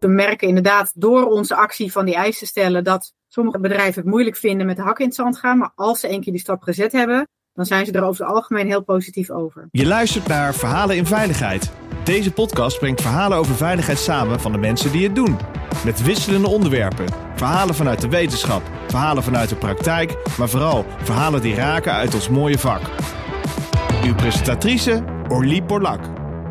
We merken inderdaad door onze actie van die eisen te stellen dat sommige bedrijven het moeilijk vinden met de hak in het zand gaan. Maar als ze één keer die stap gezet hebben, dan zijn ze er over het algemeen heel positief over. Je luistert naar Verhalen in Veiligheid. Deze podcast brengt verhalen over veiligheid samen van de mensen die het doen. Met wisselende onderwerpen. Verhalen vanuit de wetenschap, verhalen vanuit de praktijk, maar vooral verhalen die raken uit ons mooie vak. Uw presentatrice, Orlie Borlak.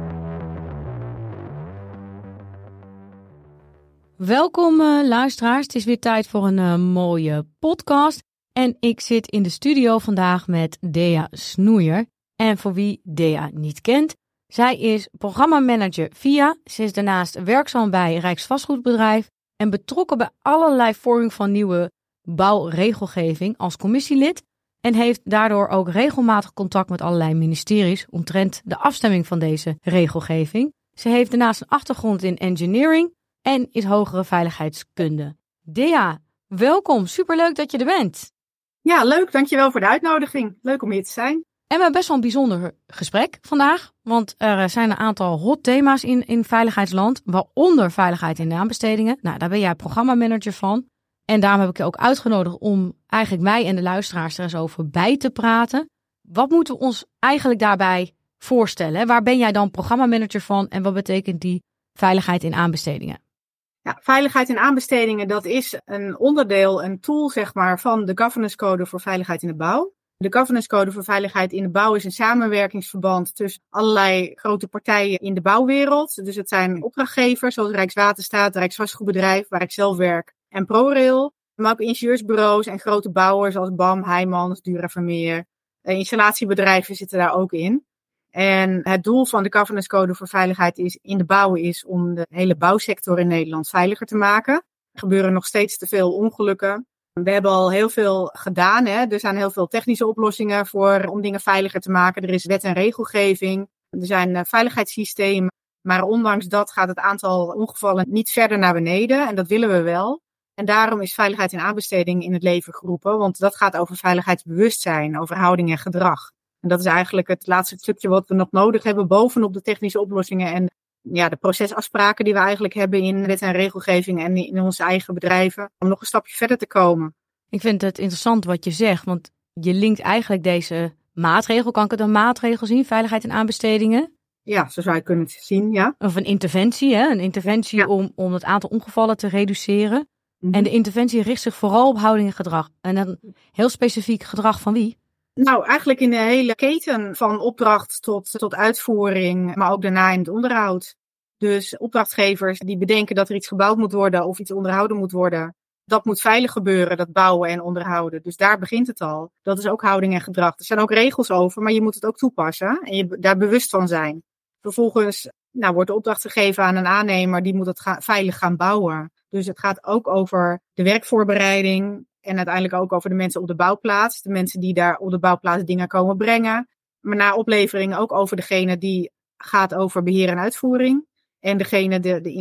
Welkom luisteraars, het is weer tijd voor een mooie podcast. En ik zit in de studio vandaag met Dea Snoeier. En voor wie Dea niet kent, zij is programmamanager VIA. Ze is daarnaast werkzaam bij Rijksvastgoedbedrijf en betrokken bij allerlei vorming van nieuwe bouwregelgeving als commissielid. En heeft daardoor ook regelmatig contact met allerlei ministeries omtrent de afstemming van deze regelgeving. Ze heeft daarnaast een achtergrond in engineering en is hogere veiligheidskunde. Dea, welkom. Superleuk dat je er bent. Ja, leuk. Dankjewel voor de uitnodiging. Leuk om hier te zijn. En we hebben best wel een bijzonder gesprek vandaag. Want er zijn een aantal hot thema's in veiligheidsland. Waaronder veiligheid in de aanbestedingen. Nou, daar ben jij programmamanager van. En daarom heb ik je ook uitgenodigd om eigenlijk mij en de luisteraars er eens over bij te praten. Wat moeten we ons eigenlijk daarbij voorstellen? Waar ben jij dan programmamanager van? En wat betekent die veiligheid in aanbestedingen? Ja, veiligheid in aanbestedingen, dat is een onderdeel, een tool zeg maar, van de Governance Code voor Veiligheid in de Bouw. De Governance Code voor Veiligheid in de Bouw is een samenwerkingsverband tussen allerlei grote partijen in de bouwwereld. Dus het zijn opdrachtgevers zoals Rijkswaterstaat, Rijksvastgoedbedrijf, waar ik zelf werk, en ProRail. Maar ook ingenieursbureaus en grote bouwers zoals BAM, Heijmans, Duravermeer. Installatiebedrijven zitten daar ook in. En het doel van de Governance Code voor Veiligheid in de bouw is om de hele bouwsector in Nederland veiliger te maken. Er gebeuren nog steeds te veel ongelukken. We hebben al heel veel gedaan. Er zijn heel veel technische oplossingen om dingen veiliger te maken. Er is wet en regelgeving. Er zijn veiligheidssystemen. Maar ondanks dat gaat het aantal ongevallen niet verder naar beneden. En dat willen we wel. En daarom is veiligheid in aanbesteding in het leven geroepen. Want dat gaat over veiligheidsbewustzijn, over houding en gedrag. En dat is eigenlijk het laatste stukje wat we nog nodig hebben bovenop de technische oplossingen en ja, de procesafspraken die we eigenlijk hebben in wet en regelgeving en in onze eigen bedrijven, om nog een stapje verder te komen. Ik vind het interessant wat je zegt, want je linkt eigenlijk deze maatregel, kan ik het een maatregel zien, veiligheid in aanbestedingen? Ja, zo zou je kunnen zien, ja. Of een interventie, hè? Een interventie ja. om het aantal ongevallen te reduceren. Mm-hmm. En de interventie richt zich vooral op houding en gedrag. En dan heel specifiek gedrag van wie? Nou, eigenlijk in de hele keten van opdracht tot uitvoering, maar ook daarna in het onderhoud. Dus opdrachtgevers die bedenken dat er iets gebouwd moet worden of iets onderhouden moet worden. Dat moet veilig gebeuren, dat bouwen en onderhouden. Dus daar begint het al. Dat is ook houding en gedrag. Er zijn ook regels over, maar je moet het ook toepassen en je daar bewust van zijn. Vervolgens wordt de opdracht gegeven aan een aannemer, die moet het veilig gaan bouwen. Dus het gaat ook over de werkvoorbereiding. En uiteindelijk ook over de mensen op de bouwplaats. De mensen die daar op de bouwplaats dingen komen brengen. Maar na oplevering ook over degene die gaat over beheer en uitvoering. En degene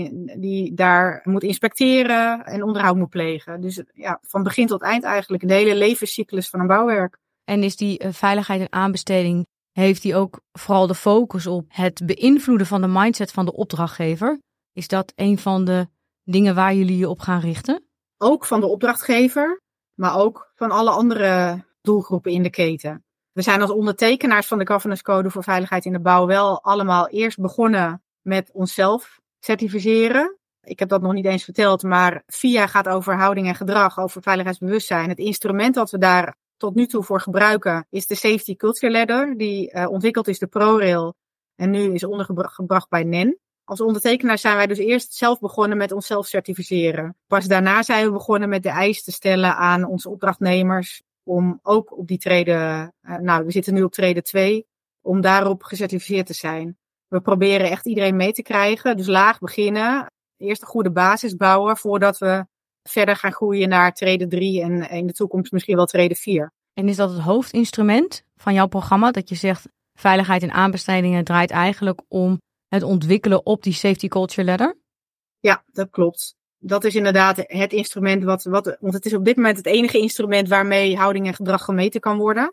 die daar moet inspecteren en onderhoud moet plegen. Dus ja, van begin tot eind eigenlijk de hele levenscyclus van een bouwwerk. En is die veiligheid en aanbesteding, heeft die ook vooral de focus op het beïnvloeden van de mindset van de opdrachtgever? Is dat een van de dingen waar jullie je op gaan richten? Ook van de opdrachtgever. Maar ook van alle andere doelgroepen in de keten. We zijn als ondertekenaars van de Governance Code voor Veiligheid in de Bouw wel allemaal eerst begonnen met onszelf certificeren. Ik heb dat nog niet eens verteld, maar VIA gaat over houding en gedrag, over veiligheidsbewustzijn. Het instrument dat we daar tot nu toe voor gebruiken is de Safety Culture Ladder. Die ontwikkeld is door ProRail en nu is ondergebracht bij NEN. Als ondertekenaar zijn wij dus eerst zelf begonnen met onszelf certificeren. Pas daarna zijn we begonnen met de eis te stellen aan onze opdrachtnemers om ook op die trede, we zitten nu op trede 2, om daarop gecertificeerd te zijn. We proberen echt iedereen mee te krijgen, dus laag beginnen, eerst een goede basis bouwen voordat we verder gaan groeien naar trede 3 en in de toekomst misschien wel trede 4. En is dat het hoofdinstrument van jouw programma, dat je zegt veiligheid en aanbestedingen draait eigenlijk om het ontwikkelen op die Safety Culture Ladder? Ja, dat klopt. Dat is inderdaad het instrument want het is op dit moment het enige instrument waarmee houding en gedrag gemeten kan worden.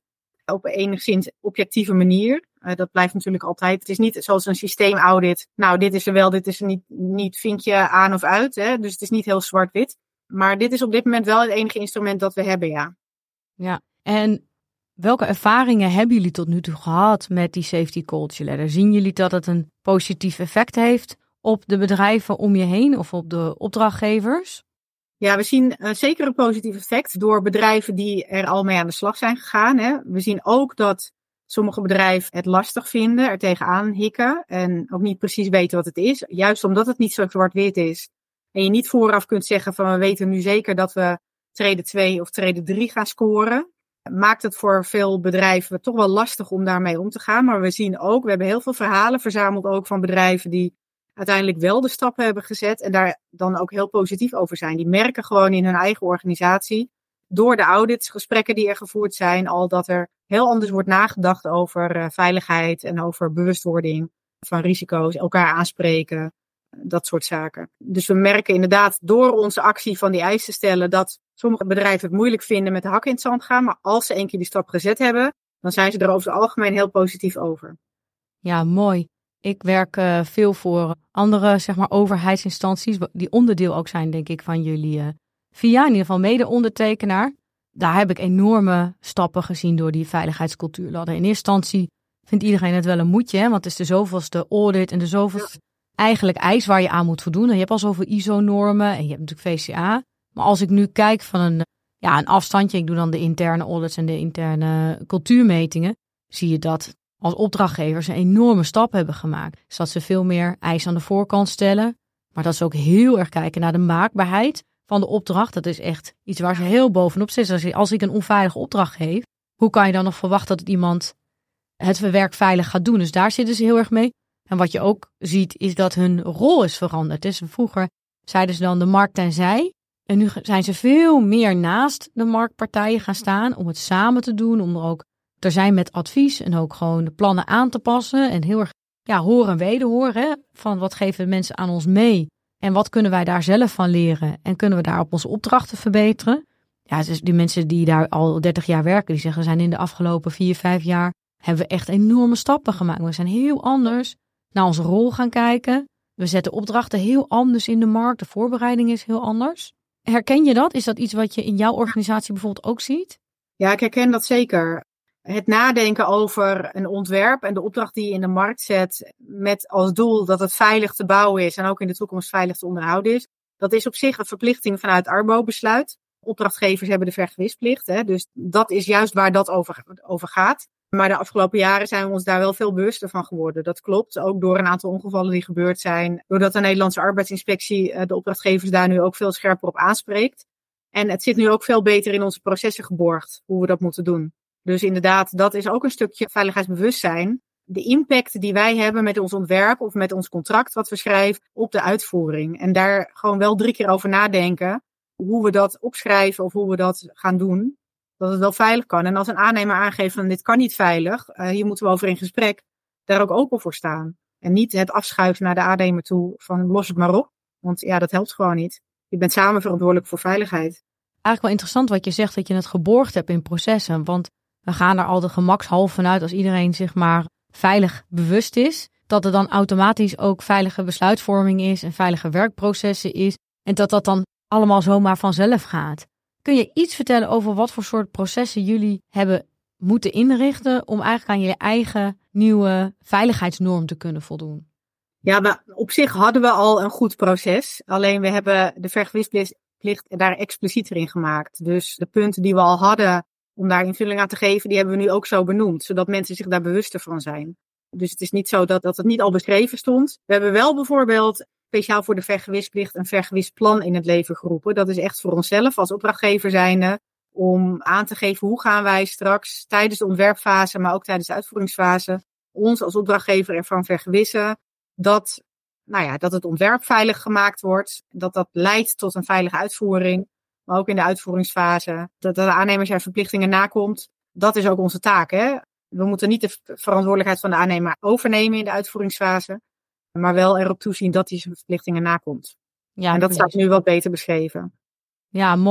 op een enigszins objectieve manier. Dat blijft natuurlijk altijd. Het is niet zoals een systeemaudit. Nou, dit is er wel, dit is er niet vinkje aan of uit. Hè? Dus het is niet heel zwart-wit. Maar dit is op dit moment wel het enige instrument dat we hebben, ja. Ja, en welke ervaringen hebben jullie tot nu toe gehad met die Safety Culture Ladder? Zien jullie dat het een positief effect heeft op de bedrijven om je heen of op de opdrachtgevers? Ja, we zien zeker een positief effect door bedrijven die er al mee aan de slag zijn gegaan. Hè. We zien ook dat sommige bedrijven het lastig vinden, er tegenaan hikken en ook niet precies weten wat het is. Juist omdat het niet zo zwart-wit is en je niet vooraf kunt zeggen van we weten nu zeker dat we trede 2 of trede 3 gaan scoren, maakt het voor veel bedrijven toch wel lastig om daarmee om te gaan. Maar we zien ook, we hebben heel veel verhalen verzameld ook van bedrijven die uiteindelijk wel de stappen hebben gezet en daar dan ook heel positief over zijn. Die merken gewoon in hun eigen organisatie, door de audits, gesprekken die er gevoerd zijn, al dat er heel anders wordt nagedacht over veiligheid en over bewustwording van risico's, elkaar aanspreken, dat soort zaken. Dus we merken inderdaad door onze actie van die eisen stellen dat sommige bedrijven het moeilijk vinden met de hakken in het zand gaan, maar als ze 1 keer die stap gezet hebben, dan zijn ze er over het algemeen heel positief over. Ja, mooi. Ik werk veel voor andere, overheidsinstanties, die onderdeel ook zijn, denk ik, van jullie VIA, in ieder geval mede-ondertekenaar. Daar heb ik enorme stappen gezien door die veiligheidscultuurladder. In eerste instantie vindt iedereen het wel een moedje, hè, want het is de zoveelste audit en de zoveelste eigenlijk eis waar je aan moet voldoen. En je hebt al zoveel ISO-normen en je hebt natuurlijk VCA. Maar als ik nu kijk van een afstandje, ik doe dan de interne audits en de interne cultuurmetingen, zie je dat als opdrachtgevers een enorme stap hebben gemaakt. Dus dat ze veel meer eisen aan de voorkant stellen. Maar dat ze ook heel erg kijken naar de maakbaarheid van de opdracht. Dat is echt iets waar ze heel bovenop zitten. Als ik een onveilige opdracht geef, hoe kan je dan nog verwachten dat iemand het werk veilig gaat doen? Dus daar zitten ze heel erg mee. En wat je ook ziet, is dat hun rol is veranderd. Dus vroeger zeiden ze dan de markt en zij. En nu zijn ze veel meer naast de marktpartijen gaan staan om het samen te doen. Om er ook te zijn met advies en ook gewoon de plannen aan te passen. En heel erg horen en wederhoren. Hè? Van wat geven mensen aan ons mee? En wat kunnen wij daar zelf van leren? En kunnen we daar op onze opdrachten verbeteren? Ja, dus die mensen die daar al 30 jaar werken, die zeggen we zijn in de afgelopen 4-5 jaar hebben we echt enorme stappen gemaakt. We zijn heel anders naar onze rol gaan kijken. We zetten opdrachten heel anders in de markt. De voorbereiding is heel anders. Herken je dat? Is dat iets wat je in jouw organisatie bijvoorbeeld ook ziet? Ja, ik herken dat zeker. Het nadenken over een ontwerp en de opdracht die je in de markt zet met als doel dat het veilig te bouwen is en ook in de toekomst veilig te onderhouden is. Dat is op zich een verplichting vanuit het Arbo-besluit. Opdrachtgevers hebben de vergewisplicht, hè, dus dat is juist waar dat over gaat. Maar de afgelopen jaren zijn we ons daar wel veel bewuster van geworden. Dat klopt, ook door een aantal ongevallen die gebeurd zijn. Doordat de Nederlandse arbeidsinspectie de opdrachtgevers daar nu ook veel scherper op aanspreekt. En het zit nu ook veel beter in onze processen geborgd, hoe we dat moeten doen. Dus inderdaad, dat is ook een stukje veiligheidsbewustzijn. De impact die wij hebben met ons ontwerp of met ons contract wat we schrijven op de uitvoering. En daar gewoon wel 3 keer over nadenken hoe we dat opschrijven of hoe we dat gaan doen. Dat het wel veilig kan. En als een aannemer aangeeft van dit kan niet veilig, hier moeten we over in gesprek, daar ook open voor staan. En niet het afschuiven naar de aannemer toe van los het maar op. Want ja, dat helpt gewoon niet. Je bent samen verantwoordelijk voor veiligheid. Eigenlijk wel interessant wat je zegt, dat je het geborgd hebt in processen. Want we gaan er al de gemakshalve vanuit als iedereen zich maar veilig bewust is. Dat er dan automatisch ook veilige besluitvorming is en veilige werkprocessen is. En dat dat dan allemaal zomaar vanzelf gaat. Kun je iets vertellen over wat voor soort processen jullie hebben moeten inrichten om eigenlijk aan je eigen nieuwe veiligheidsnorm te kunnen voldoen? Ja, maar op zich hadden we al een goed proces. Alleen we hebben de vergewisplicht daar explicieter in gemaakt. Dus de punten die we al hadden om daar invulling aan te geven, die hebben we nu ook zo benoemd. Zodat mensen zich daar bewuster van zijn. Dus het is niet zo dat het niet al beschreven stond. We hebben wel bijvoorbeeld speciaal voor de vergewisplicht een vergewisplan in het leven geroepen. Dat is echt voor onszelf als opdrachtgever zijnde om aan te geven hoe gaan wij straks tijdens de ontwerpfase, maar ook tijdens de uitvoeringsfase, ons als opdrachtgever ervan vergewissen dat het ontwerp veilig gemaakt wordt. Dat dat leidt tot een veilige uitvoering. Maar ook in de uitvoeringsfase. Dat de aannemer zijn verplichtingen nakomt. Dat is ook onze taak. Hè? We moeten niet de verantwoordelijkheid van de aannemer overnemen in de uitvoeringsfase. Maar wel erop toezien dat hij zijn verplichtingen nakomt. Ja, en dat staat nu wat beter beschreven. Ja, mooi.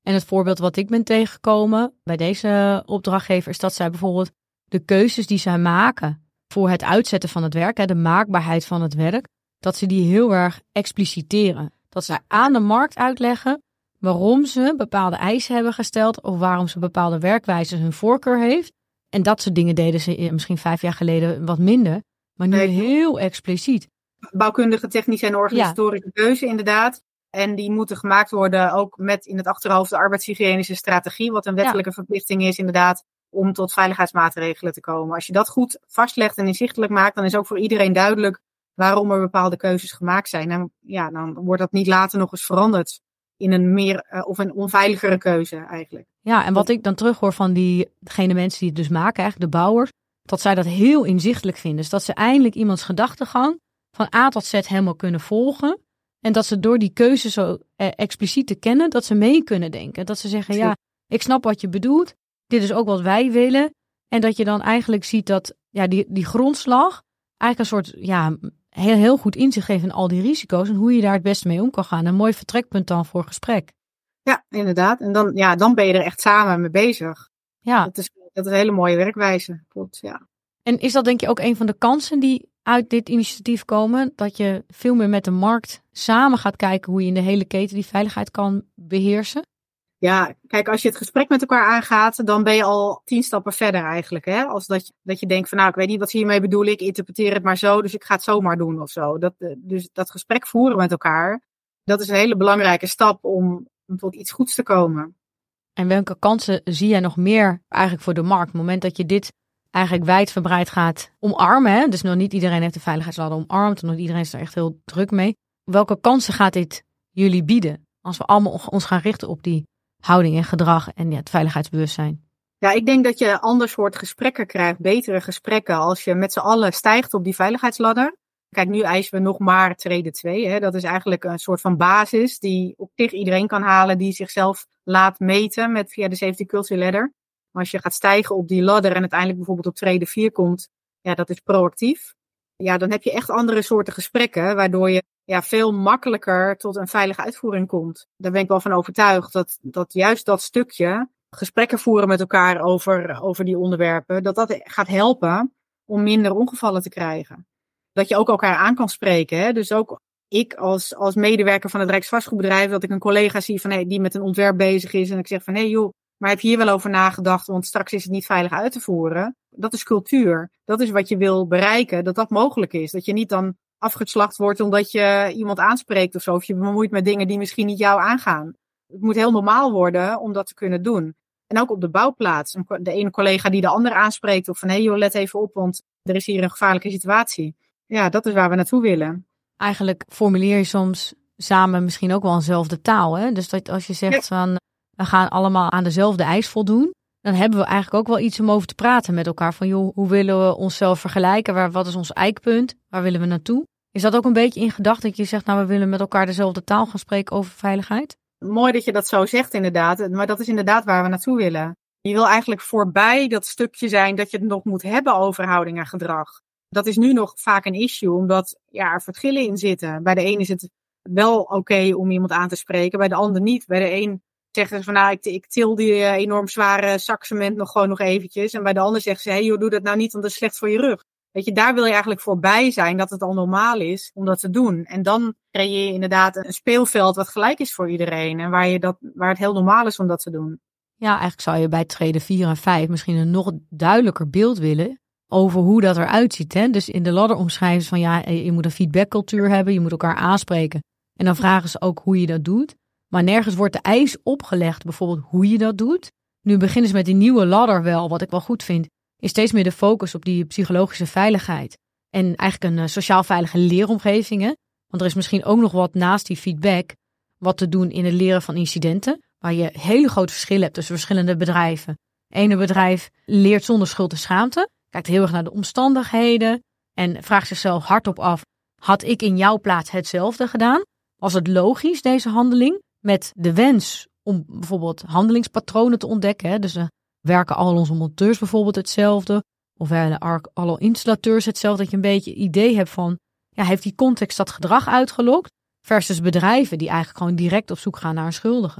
En het voorbeeld wat ik ben tegengekomen bij deze opdrachtgever is dat zij bijvoorbeeld de keuzes die zij maken voor het uitzetten van het werk, de maakbaarheid van het werk, dat ze die heel erg expliciteren. Dat zij aan de markt uitleggen waarom ze bepaalde eisen hebben gesteld of waarom ze bepaalde werkwijzes hun voorkeur heeft. En dat soort dingen deden ze misschien 5 jaar geleden wat minder, maar nu heel expliciet. Bouwkundige, technische en organisatorische keuze inderdaad. En die moeten gemaakt worden ook met in het achterhoofd de arbeidshygiënische strategie, wat een wettelijke verplichting is inderdaad om tot veiligheidsmaatregelen te komen. Als je dat goed vastlegt en inzichtelijk maakt, dan is ook voor iedereen duidelijk waarom er bepaalde keuzes gemaakt zijn. En dan wordt dat niet later nog eens veranderd in een meer of een onveiligere keuze eigenlijk. Ja, en wat ik dan terughoor van diegene mensen die het dus maken, eigenlijk de bouwers, dat zij dat heel inzichtelijk vinden. Dus dat ze eindelijk iemands gedachtegang van A tot Z helemaal kunnen volgen. En dat ze door die keuze zo expliciet te kennen, dat ze mee kunnen denken. Dat ze zeggen, ja, ik snap wat je bedoelt. Dit is ook wat wij willen. En dat je dan eigenlijk ziet dat die grondslag eigenlijk een soort heel goed inzicht geeft in al die risico's. En hoe je daar het beste mee om kan gaan. Een mooi vertrekpunt dan voor gesprek. Ja, inderdaad. En dan ben je er echt samen mee bezig. Ja. Dat is een hele mooie werkwijze. Klopt, ja. En is dat denk je ook een van de kansen die uit dit initiatief komen? Dat je veel meer met de markt samen gaat kijken hoe je in de hele keten die veiligheid kan beheersen? Ja, kijk, als je het gesprek met elkaar aangaat, dan ben je al 10 stappen verder eigenlijk. Hè? Als dat je denkt van ik weet niet wat ze hiermee bedoelen, ik interpreteer het maar zo, dus ik ga het zomaar doen of zo. Dus dat gesprek voeren met elkaar, dat is een hele belangrijke stap om tot iets goeds te komen. En welke kansen zie jij nog meer eigenlijk voor de markt? Op het moment dat je dit eigenlijk wijdverbreid gaat omarmen, hè? Dus nog niet iedereen heeft de veiligheidsladder omarmd, nog niet iedereen is er echt heel druk mee. Welke kansen gaat dit jullie bieden als we allemaal ons gaan richten op die houding en gedrag en het veiligheidsbewustzijn? Ja, ik denk dat je ander soort gesprekken krijgt, betere gesprekken als je met z'n allen stijgt op die veiligheidsladder. Kijk, nu eisen we nog maar trede 2. Hè? Dat is eigenlijk een soort van basis die op zich iedereen kan halen die zichzelf laat meten via de Safety Culture Ladder. Maar als je gaat stijgen op die ladder en uiteindelijk bijvoorbeeld op trede 4 komt, dat is proactief. Ja, dan heb je echt andere soorten gesprekken, waardoor je veel makkelijker tot een veilige uitvoering komt. Daar ben ik wel van overtuigd dat juist dat stukje, gesprekken voeren met elkaar over die onderwerpen, dat gaat helpen om minder ongevallen te krijgen. Dat je ook elkaar aan kan spreken. Hè? Dus ook ik als medewerker van het Rijksvastgoedbedrijf, dat ik een collega zie van die met een ontwerp bezig is en ik zeg van joh, maar heb je hier wel over nagedacht, want straks is het niet veilig uit te voeren. Dat is cultuur. Dat is wat je wil bereiken, dat mogelijk is. Dat je niet dan afgeslacht wordt omdat je iemand aanspreekt of zo. Of je bemoeit met dingen die misschien niet jou aangaan. Het moet heel normaal worden om dat te kunnen doen. En ook op de bouwplaats. De ene collega die de ander aanspreekt of van joh, let even op, want er is hier een gevaarlijke situatie. Ja, dat is waar we naartoe willen. Eigenlijk formuleer je soms samen misschien ook wel eenzelfde taal. Hè? Dus dat als je zegt van we gaan allemaal aan dezelfde eis voldoen, dan hebben we eigenlijk ook wel iets om over te praten met elkaar. Van joh, hoe willen we onszelf vergelijken? Wat is ons eikpunt? Waar willen we naartoe? Is dat ook een beetje in gedachten dat je zegt, we willen met elkaar dezelfde taal gaan spreken over veiligheid? Mooi dat je dat zo zegt inderdaad. Maar dat is inderdaad waar we naartoe willen. Je wil eigenlijk voorbij dat stukje zijn dat je het nog moet hebben over houding en gedrag. Dat is nu nog vaak een issue, omdat er verschillen in zitten. Bij de een is het wel oké om iemand aan te spreken, bij de ander niet. Bij de een zeggen ze van ik til die enorm zware zak cement nog eventjes. En bij de ander zeggen ze, joh, doe dat nou niet, want dat is slecht voor je rug. Weet je, daar wil je eigenlijk voorbij zijn dat het al normaal is om dat te doen. En dan creëer je inderdaad een speelveld wat gelijk is voor iedereen. En waar het heel normaal is om dat te doen. Ja, eigenlijk zou je bij trede 4 en 5 misschien een nog duidelijker beeld willen over hoe dat eruit ziet. Hè? Dus in de ladder omschrijven ze van je moet een feedbackcultuur hebben, je moet elkaar aanspreken. En dan vragen ze ook hoe je dat doet. Maar nergens wordt de eis opgelegd, bijvoorbeeld hoe je dat doet. Nu beginnen ze met die nieuwe ladder wel, wat ik wel goed vind, is steeds meer de focus op die psychologische veiligheid. En eigenlijk een sociaal veilige leeromgeving. Hè? Want er is misschien ook nog wat naast die feedback wat te doen in het leren van incidenten. Waar je hele grote verschillen hebt tussen verschillende bedrijven. Ene bedrijf leert zonder schuld en schaamte. Kijkt heel erg naar de omstandigheden. En vraagt zichzelf hardop af, had ik in jouw plaats hetzelfde gedaan? Was het logisch, deze handeling? Met de wens om bijvoorbeeld handelingspatronen te ontdekken. Hè? Dus werken al onze monteurs bijvoorbeeld hetzelfde? Of werken alle installateurs hetzelfde? Dat je een beetje idee hebt van, heeft die context dat gedrag uitgelokt? Versus bedrijven die eigenlijk gewoon direct op zoek gaan naar een schuldige.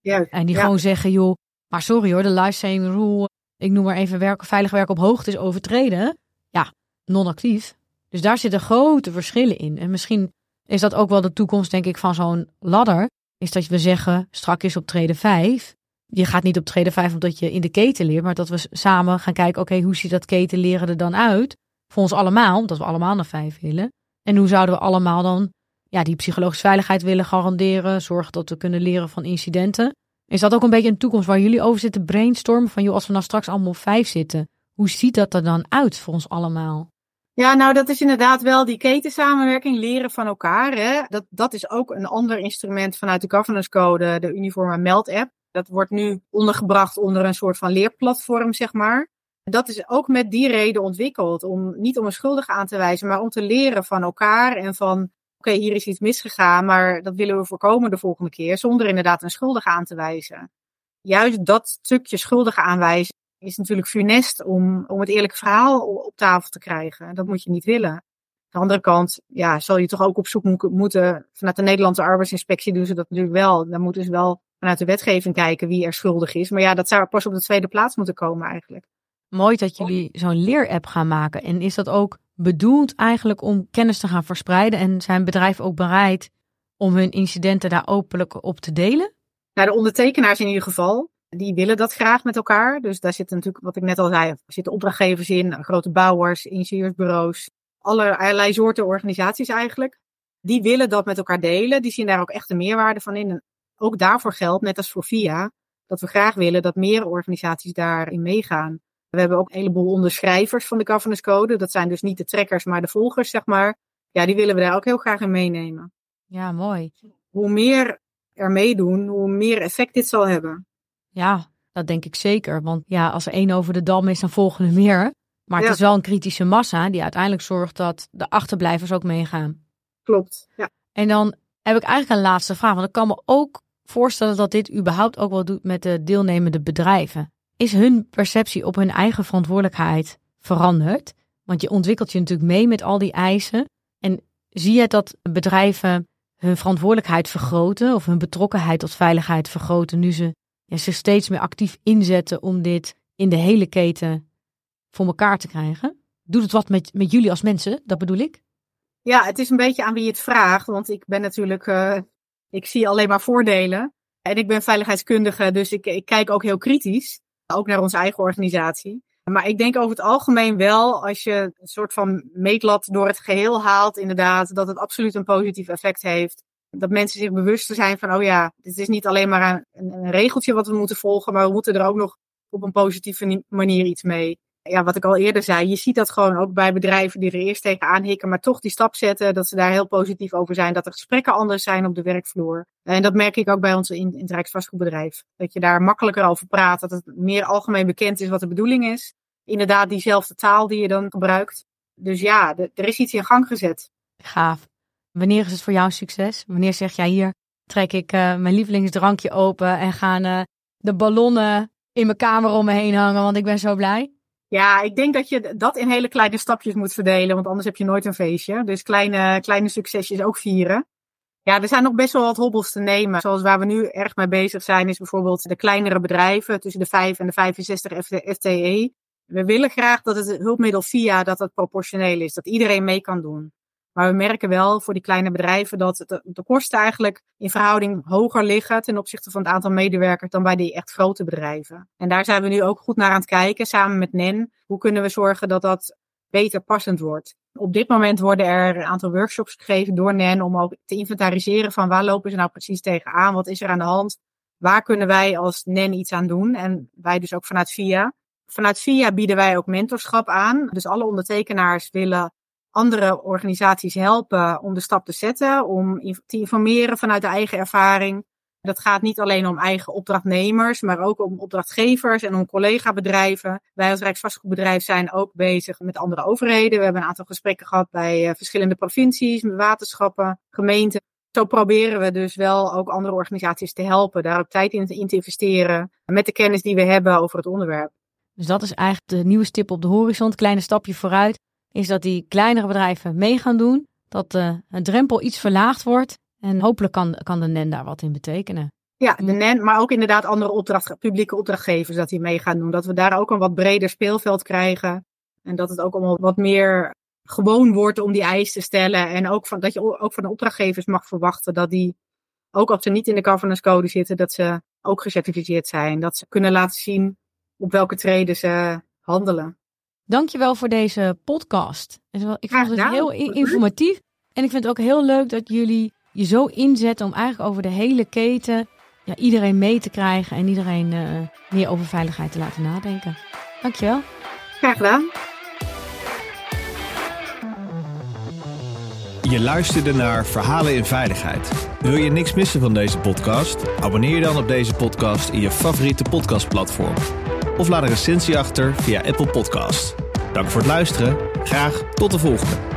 Juist, En die gewoon zeggen, joh, maar sorry hoor, de life-saving rule, ik noem maar even veilig werken op hoogte is overtreden. Ja, non-actief. Dus daar zitten grote verschillen in. En misschien is dat ook wel de toekomst, denk ik, van zo'n ladder. Is dat we zeggen, strakjes op trede 5. Je gaat niet op trede 5 omdat je in de keten leert, maar dat we samen gaan kijken, oké, hoe ziet dat ketenleren er dan uit? Voor ons allemaal, omdat we allemaal naar 5 willen. En hoe zouden we allemaal dan die psychologische veiligheid willen garanderen, zorgen dat we kunnen leren van incidenten. Is dat ook een beetje een toekomst waar jullie over zitten brainstormen? Van als we nou straks allemaal op 5 zitten, hoe ziet dat er dan uit voor ons allemaal? Ja, nou dat is inderdaad wel die ketensamenwerking, leren van elkaar. Hè? Dat is ook een ander instrument vanuit de governance code, de Uniforma Meld app. Dat wordt nu ondergebracht onder een soort van leerplatform, zeg maar. Dat is ook met die reden ontwikkeld, niet om een schuldige aan te wijzen, maar om te leren van elkaar en van, oké, hier is iets misgegaan, maar dat willen we voorkomen de volgende keer, zonder inderdaad een schuldige aan te wijzen. Juist dat stukje schuldige aanwijzen is natuurlijk funest om het eerlijke verhaal op tafel te krijgen. Dat moet je niet willen. Aan de andere kant, zal je toch ook op zoek moeten, vanuit de Nederlandse arbeidsinspectie doen ze dat natuurlijk wel. Dan moeten ze wel vanuit de wetgeving kijken wie er schuldig is. Maar dat zou pas op de tweede plaats moeten komen eigenlijk. Mooi dat jullie zo'n leerapp gaan maken. En is dat ook bedoeld eigenlijk om kennis te gaan verspreiden? En zijn bedrijven ook bereid om hun incidenten daar openlijk op te delen? Nou, de ondertekenaars in ieder geval, die willen dat graag met elkaar. Dus daar zitten natuurlijk, wat ik net al zei, er zitten opdrachtgevers in, grote bouwers, ingenieursbureaus, allerlei soorten organisaties eigenlijk. Die willen dat met elkaar delen. Die zien daar ook echt een meerwaarde van in. En ook daarvoor geldt, net als voor VIA, dat we graag willen dat meer organisaties daarin meegaan. We hebben ook een heleboel onderschrijvers van de governance code. Dat zijn dus niet de trekkers, maar de volgers, zeg maar. Ja, die willen we daar ook heel graag in meenemen. Ja, mooi. Hoe meer er meedoen, hoe meer effect dit zal hebben. Ja, dat denk ik zeker. Want als er één over de dam is, dan volgen er meer. Maar het is wel een kritische massa die uiteindelijk zorgt dat de achterblijvers ook meegaan. Klopt, ja. En dan heb ik eigenlijk een laatste vraag. Want ik kan me ook voorstellen dat dit überhaupt ook wel doet met de deelnemende bedrijven. Is hun perceptie op hun eigen verantwoordelijkheid veranderd? Want je ontwikkelt je natuurlijk mee met al die eisen. En zie je dat bedrijven hun verantwoordelijkheid vergroten of hun betrokkenheid tot veiligheid vergroten nu ze zich steeds meer actief inzetten om dit in de hele keten voor elkaar te krijgen? Doet het wat met jullie als mensen? Dat bedoel ik. Ja, het is een beetje aan wie het vraagt. Want ik ben natuurlijk, ik zie alleen maar voordelen. En ik ben veiligheidskundige, dus ik kijk ook heel kritisch. Ook naar onze eigen organisatie. Maar ik denk over het algemeen wel, als je een soort van meetlat door het geheel haalt, inderdaad, dat het absoluut een positief effect heeft. Dat mensen zich bewust zijn van, dit is niet alleen maar een regeltje wat we moeten volgen, maar we moeten er ook nog op een positieve manier iets mee. Ja, wat ik al eerder zei, je ziet dat gewoon ook bij bedrijven die er eerst tegenaan hikken, maar toch die stap zetten, dat ze daar heel positief over zijn, dat de gesprekken anders zijn op de werkvloer. En dat merk ik ook bij ons in het Rijksvastgoedbedrijf. Dat je daar makkelijker over praat, dat het meer algemeen bekend is wat de bedoeling is. Inderdaad, diezelfde taal die je dan gebruikt. Dus er is iets in gang gezet. Gaaf. Wanneer is het voor jou een succes? Wanneer zeg jij, hier trek ik mijn lievelingsdrankje open en gaan de ballonnen in mijn kamer om me heen hangen, want ik ben zo blij? Ja, ik denk dat je dat in hele kleine stapjes moet verdelen, want anders heb je nooit een feestje. Dus kleine succesjes ook vieren. Ja, er zijn nog best wel wat hobbels te nemen. Zoals waar we nu erg mee bezig zijn, is bijvoorbeeld de kleinere bedrijven tussen de 5 en de 65 FTE. We willen graag dat het hulpmiddel VIA dat proportioneel is, dat iedereen mee kan doen. Maar we merken wel voor die kleine bedrijven dat de kosten eigenlijk in verhouding hoger liggen ten opzichte van het aantal medewerkers dan bij die echt grote bedrijven. En daar zijn we nu ook goed naar aan het kijken, samen met NEN. Hoe kunnen we zorgen dat dat beter passend wordt? Op dit moment worden er een aantal workshops gegeven door NEN om ook te inventariseren van waar lopen ze nou precies tegenaan? Wat is er aan de hand? Waar kunnen wij als NEN iets aan doen? En wij dus ook vanuit VIA. Vanuit VIA bieden wij ook mentorschap aan. Dus alle ondertekenaars willen andere organisaties helpen om de stap te zetten, om te informeren vanuit de eigen ervaring. Dat gaat niet alleen om eigen opdrachtnemers, maar ook om opdrachtgevers en om collega-bedrijven. Wij als Rijksvastgoedbedrijf zijn ook bezig met andere overheden. We hebben een aantal gesprekken gehad bij verschillende provincies, met waterschappen, gemeenten. Zo proberen we dus wel ook andere organisaties te helpen, daar ook tijd in te investeren met de kennis die we hebben over het onderwerp. Dus dat is eigenlijk de nieuwe stip op de horizon, het kleine stapje vooruit, is dat die kleinere bedrijven mee gaan doen, dat de drempel iets verlaagd wordt en hopelijk kan de NEN daar wat in betekenen. Ja, de NEN, maar ook inderdaad andere publieke opdrachtgevers dat die mee gaan doen. Dat we daar ook een wat breder speelveld krijgen. En dat het ook allemaal wat meer gewoon wordt om die eisen te stellen. En ook dat je ook van de opdrachtgevers mag verwachten dat die, ook als ze niet in de governance code zitten, dat ze ook gecertificeerd zijn. Dat ze kunnen laten zien op welke treden ze handelen. Dankjewel voor deze podcast. Ik vond het heel informatief. En ik vind het ook heel leuk dat jullie je zo inzetten om eigenlijk over de hele keten iedereen mee te krijgen en iedereen meer over veiligheid te laten nadenken. Dankjewel. Graag gedaan. Je luisterde naar Verhalen in Veiligheid. Wil je niks missen van deze podcast? Abonneer je dan op deze podcast in je favoriete podcastplatform. Of laat een recensie achter via Apple Podcasts. Dank voor het luisteren. Graag tot de volgende.